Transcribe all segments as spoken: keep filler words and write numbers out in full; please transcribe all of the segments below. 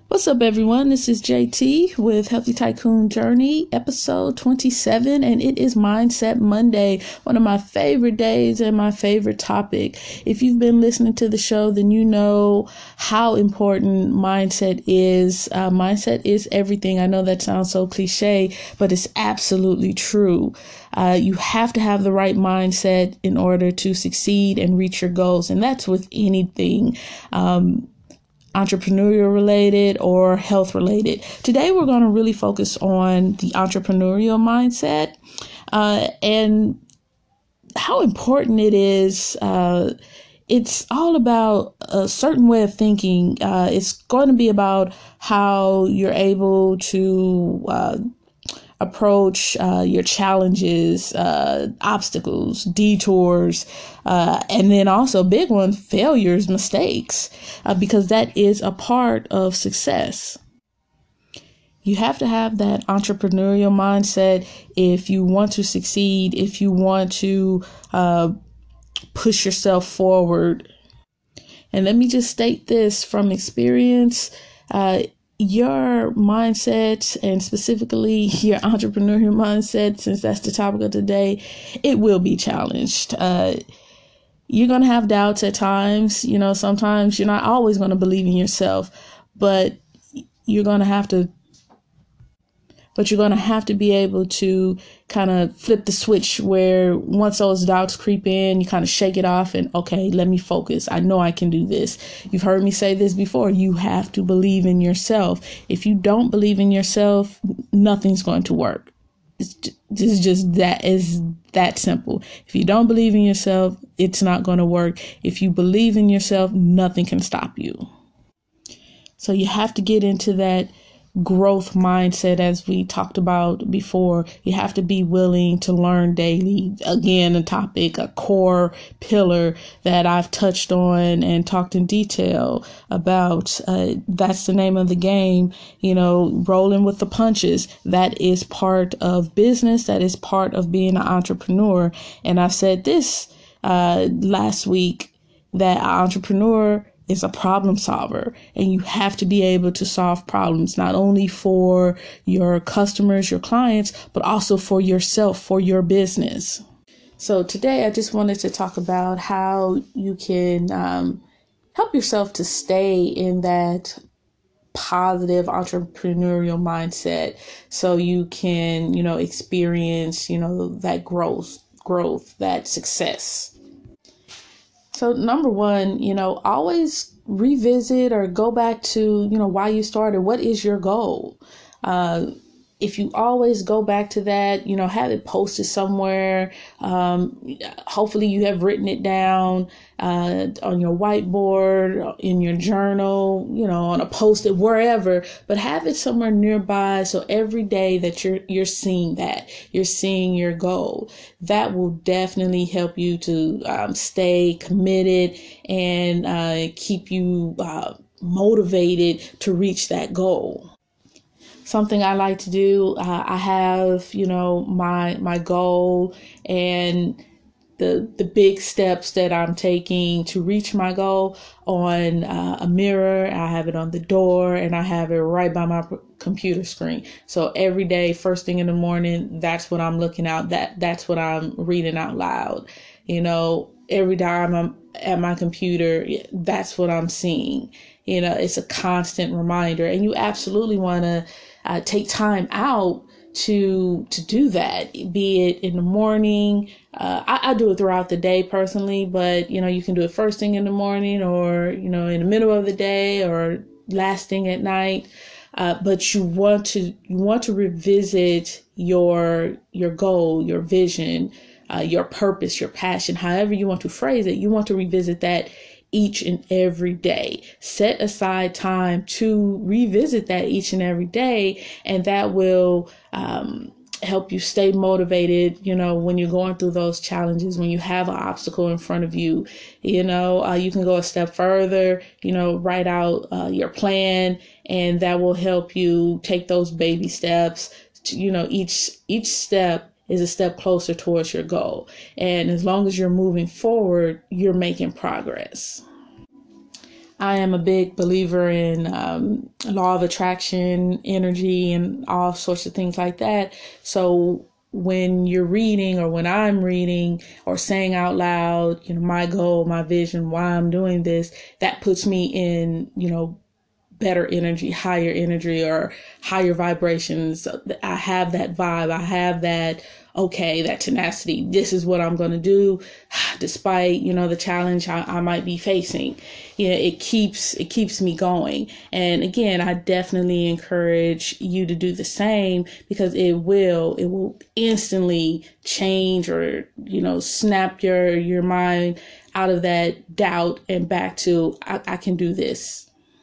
What's up, everyone? This is J T with Healthy Tycoon Journey, episode twenty-seven, and it is Mindset Monday, one of my favorite days and my favorite topic. If you've been listening to the show, then you know how important mindset is. Uh, mindset is everything. I know that sounds so cliche, but it's absolutely true. Uh, you have to have the right mindset in order to succeed and reach your goals, and that's with anything. Um, entrepreneurial related or health related. Today, we're going to really focus on the entrepreneurial mindset uh, and how important it is. Uh, it's all about a certain way of thinking. Uh, it's going to be about how you're able to uh, approach uh, your challenges, uh, obstacles, detours, uh, and then also big one, failures, mistakes, uh, because that is a part of success. You have to have that entrepreneurial mindset if you want to succeed, if you want to uh, push yourself forward. And let me just state this from experience. Uh, your mindset, and specifically your entrepreneurial mindset, since that's the topic of today, it will be challenged. Uh, you're going to have doubts at times. You know, sometimes you're not always going to believe in yourself, but you're going to have to But you're going to have to be able to kind of flip the switch where once those doubts creep in, you kind of shake it off and, okay, let me focus. I know I can do this. You've heard me say this before. You have to believe in yourself. If you don't believe in yourself, nothing's going to work. It's just, it's just that is that simple. If you don't believe in yourself, it's not going to work. If you believe in yourself, nothing can stop you. So you have to get into that growth mindset, as we talked about before. You have to be willing to learn daily. Again, a topic, a core pillar that I've touched on and talked in detail about. Uh, that's the name of the game, you know, rolling with the punches. That is part of business. That is part of being an entrepreneur. And I said this uh, last week, that an entrepreneur is a problem solver, and you have to be able to solve problems, not only for your customers, your clients, but also for yourself, for your business. So today I just wanted to talk about how you can um, help yourself to stay in that positive entrepreneurial mindset so you can, you know, experience, you know, that growth, growth, that success. So number one, you know, always revisit or go back to, you know, why you started. What is your goal? Uh, if you always go back to that, you know, have it posted somewhere. Um, hopefully you have written it down uh, on your whiteboard, in your journal, you know, on a post-it, wherever, but have it somewhere nearby. So every day that you're, you're seeing that, you're seeing your goal, that will definitely help you to um, stay committed and uh, keep you uh, motivated to reach that goal. Something I like to do, uh, I have, you know, my my goal and the the big steps that I'm taking to reach my goal on uh, a mirror. I have it on the door, and I have it right by my computer screen. So every day, first thing in the morning, that's what I'm looking out. That that's what I'm reading out loud. You know, every time I'm at my computer, that's what I'm seeing. You know, it's a constant reminder, and you absolutely want to uh, take time out to to do that, be it in the morning. Uh, I, I do it throughout the day personally, but, you know, you can do it first thing in the morning, or, you know, in the middle of the day, or last thing at night. Uh, but you want to you want to revisit your your goal, your vision, uh, your purpose, your passion, however you want to phrase it. You want to revisit that each and every day. Set aside time to revisit that each and every day, and that will um, help you stay motivated, you know, when you're going through those challenges, when you have an obstacle in front of you. You know, uh, you can go a step further, you know, write out uh, your plan, and that will help you take those baby steps to, you know, each each step is a step closer towards your goal. And as long as you're moving forward, you're making progress. I am a big believer in um, law of attraction, energy, and all sorts of things like that. So when you're reading, or when I'm reading or saying out loud, you know, my goal, my vision, why I'm doing this, that puts me in, you know, better energy, higher energy, or higher vibrations. I have that vibe. I have that, okay, that tenacity. This is what I'm going to do despite, you know, the challenge I, I might be facing. You know, it keeps, it keeps me going. And again, I definitely encourage you to do the same, because it will, it will instantly change, or, you know, snap your, your mind out of that doubt and back to, I, I can do this.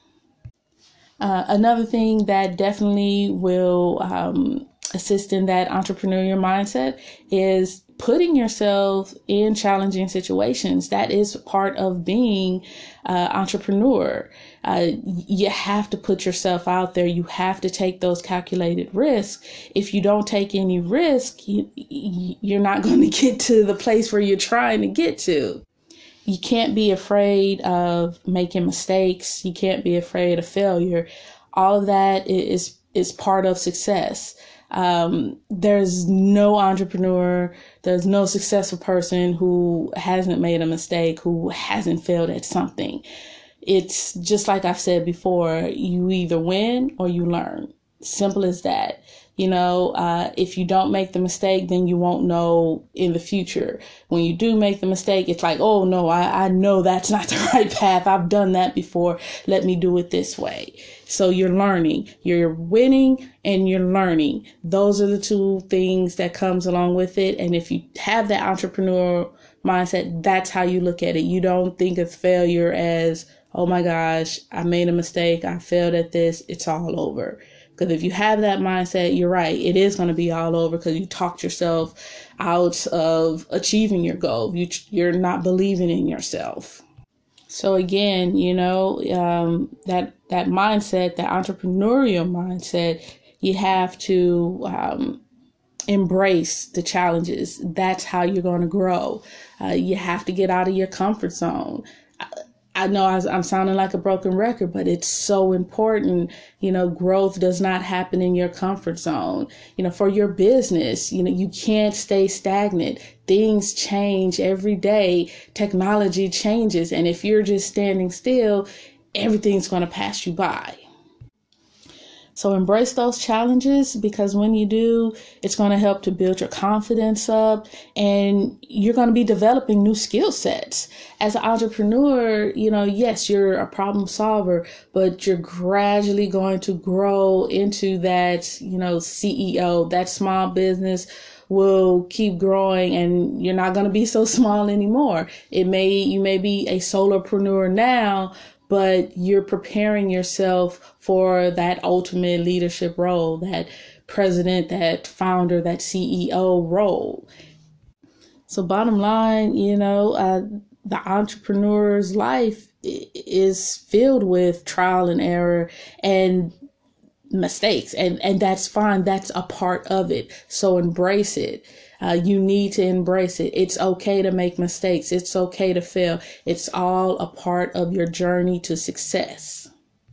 Uh, another thing that definitely will um, assist in that entrepreneurial mindset is putting yourself in challenging situations. That is part of being uh, entrepreneur. Uh, you have to put yourself out there. You have to take those calculated risks. If you don't take any risk, you, you're not going to get to the place where you're trying to get to. You can't be afraid of making mistakes. You can't be afraid of failure. All of that is is part of success. Um, there's no entrepreneur, there's no successful person who hasn't made a mistake, who hasn't failed at something. It's just like I've said before, you either win or you learn. Simple as that. You know, uh, if you don't make the mistake, then you won't know in the future. When you do make the mistake, it's like, oh no, I, I know that's not the right path. I've done that before. Let me do it this way. So you're learning, you're winning and you're learning. Those are the two things that comes along with it. And if you have that entrepreneurial mindset, that's how you look at it. You don't think of failure as, oh my gosh, I made a mistake. I failed at this. It's all over. Because if you have that mindset, you're right. It is going to be all over, because you talked yourself out of achieving your goal. You, you're not believing in yourself. So again, you know, um, that, that mindset, that entrepreneurial mindset, you have to um, embrace the challenges. That's how you're going to grow. Uh, you have to get out of your comfort zone. I know I'm sounding like a broken record, but it's so important. You know, growth does not happen in your comfort zone. You know, for your business, you know, you can't stay stagnant. Things change every day. Technology changes. And if you're just standing still, everything's going to pass you by. So embrace those challenges, because when you do, it's going to help to build your confidence up, and you're going to be developing new skill sets. As an entrepreneur, you know, yes, you're a problem solver, but you're gradually going to grow into that, you know, C E O. That small business will keep growing, and you're not going to be so small anymore. It may, you may be a solopreneur now, but you're preparing yourself for that ultimate leadership role, that president, that founder, that C E O role. So bottom line, you know, uh, the entrepreneur's life is filled with trial and error and mistakes, and and that's fine. That's a part of it. So embrace it. Uh, you need to embrace it. It's okay to make mistakes. It's okay to fail. It's all a part of your journey to success.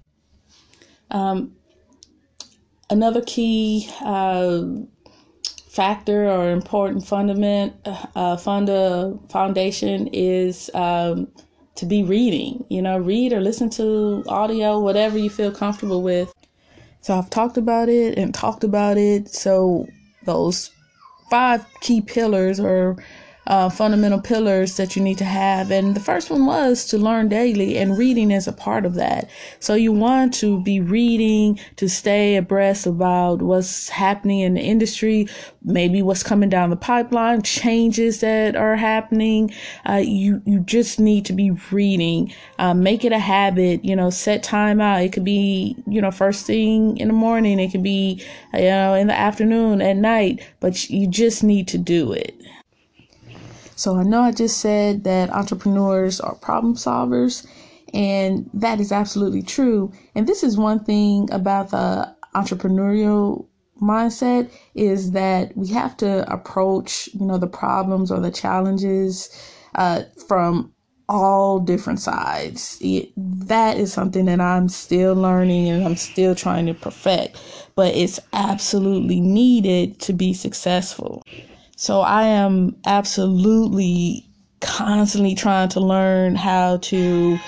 Um, another key uh, factor or important fundament, uh, funda foundation is um, to be reading. You know, read or listen to audio, whatever you feel comfortable with. So I've talked about it and talked about it. So those five key pillars, or uh, fundamental pillars that you need to have. And the first one was to learn daily, and reading is a part of that. So you want to be reading to stay abreast about what's happening in the industry, maybe what's coming down the pipeline, changes that are happening. Uh, you, you just need to be reading. Uh, make it a habit, you know, set time out. It could be, you know, first thing in the morning. It could be, you know, in the afternoon, at night, but you just need to do it. So I know I just said that entrepreneurs are problem solvers, and that is absolutely true. And this is one thing about the entrepreneurial mindset, is that we have to approach, you know, the problems or the challenges uh, from all different sides. It, that is something that I'm still learning and I'm still trying to perfect, but it's absolutely needed to be successful. So I am absolutely constantly trying to learn how to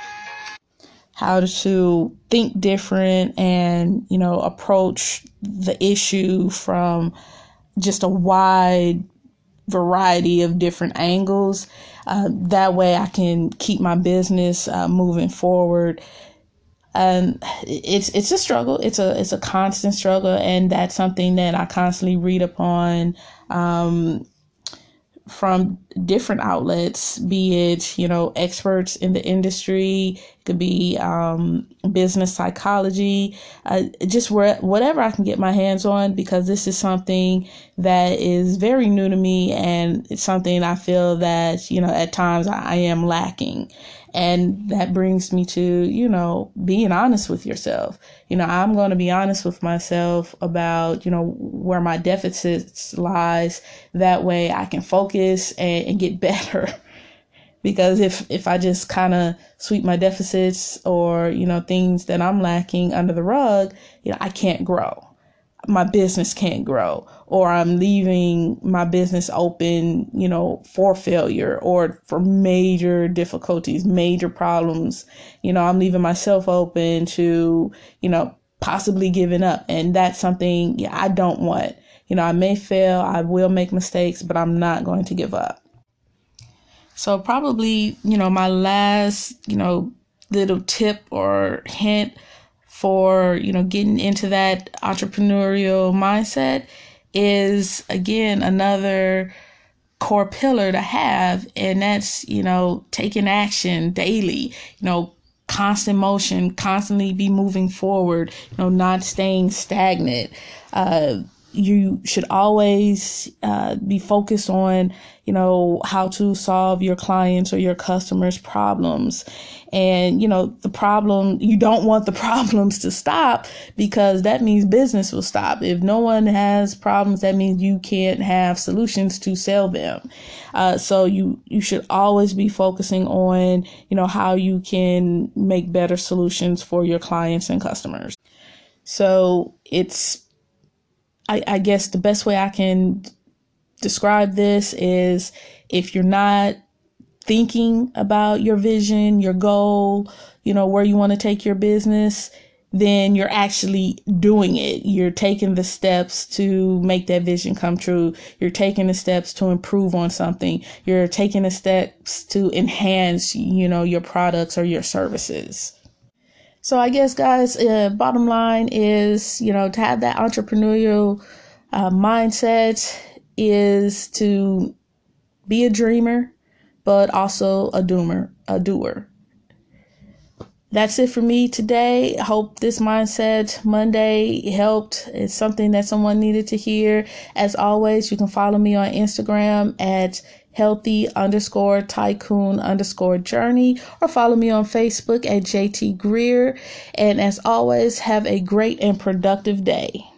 how to think different and, you know, approach the issue from just a wide variety of different angles. Uh, that way I can keep my business uh, moving forward. And it's it's a struggle. It's a it's a constant struggle, and that's something that I constantly read upon um, from different outlets, be it, you know, experts in the industry, it could be um, business psychology, uh, just where, whatever I can get my hands on, because this is something that is very new to me, and it's something I feel that, you know, at times I, I am lacking. And that brings me to, you know, being honest with yourself. You know, I'm going to be honest with myself about, you know, where my deficits lies. That way I can focus and, and get better. Because if, if I just kind of sweep my deficits or, you know, things that I'm lacking under the rug, you know, I can't grow. My business can't grow, or I'm leaving my business open, you know, for failure or for major difficulties, major problems. You know, I'm leaving myself open to, you know, possibly giving up. And that's something, yeah, I don't want. You know, I may fail, I will make mistakes, but I'm not going to give up. So probably, you know, my last, you know, little tip or hint for, you know, getting into that entrepreneurial mindset is, again, another core pillar to have. And that's, you know, taking action daily, you know, constant motion, constantly be moving forward, you know, not staying stagnant. Uh, you should always uh, be focused on, you know, how to solve your clients or your customers' problems. And, you know, the problem, you don't want the problems to stop, because that means business will stop. If no one has problems, that means you can't have solutions to sell them. Uh, so you, you should always be focusing on, you know, how you can make better solutions for your clients and customers. So it's, I, I guess the best way I can describe this is, if you're not thinking about your vision, your goal, you know, where you want to take your business, then you're actually doing it. You're taking the steps to make that vision come true. You're taking the steps to improve on something. You're taking the steps to enhance, you know, your products or your services. So I guess, guys, uh, bottom line is, you know, to have that entrepreneurial uh, mindset is to be a dreamer, but also a doomer, a doer. That's it for me today. I hope this Mindset Monday helped. It's something that someone needed to hear. As always, you can follow me on Instagram at healthy underscore tycoon underscore journey, or follow me on Facebook at J T Greer. And as always, have a great and productive day.